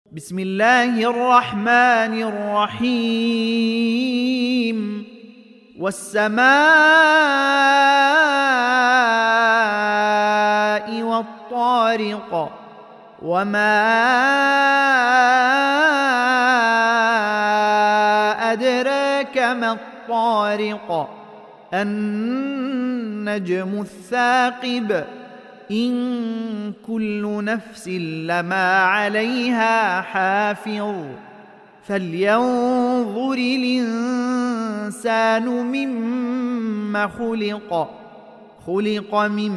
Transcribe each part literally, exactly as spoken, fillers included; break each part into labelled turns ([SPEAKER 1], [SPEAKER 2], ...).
[SPEAKER 1] بسم الله الرحمن الرحيم والسماء والطارق وما أدراك ما الطارق النجم الثاقب إن كل نفس لما عليها حافظ فلينظر الإنسان مما خلق خلق من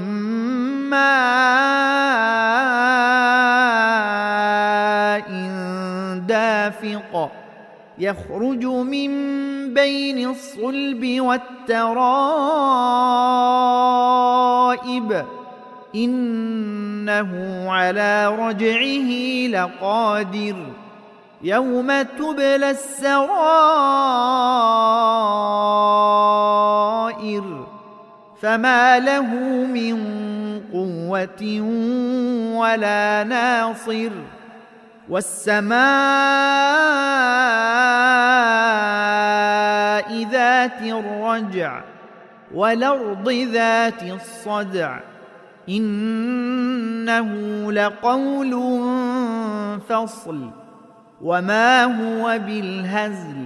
[SPEAKER 1] ماء دافق يخرج من بين الصلب والترائب إنه على رجعه لقادر يوم تبلى السرائر فما له من قوة ولا ناصر والسماء ذات الرجع والأرض ذات الصدع إنه لقول فصل وما هو بالهزل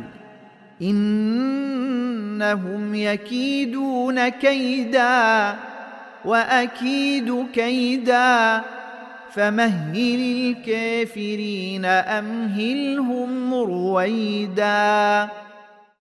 [SPEAKER 1] إنهم يكيدون كيدا وأكيد كيدا فمهل الكافرين أمهلهم رويدا.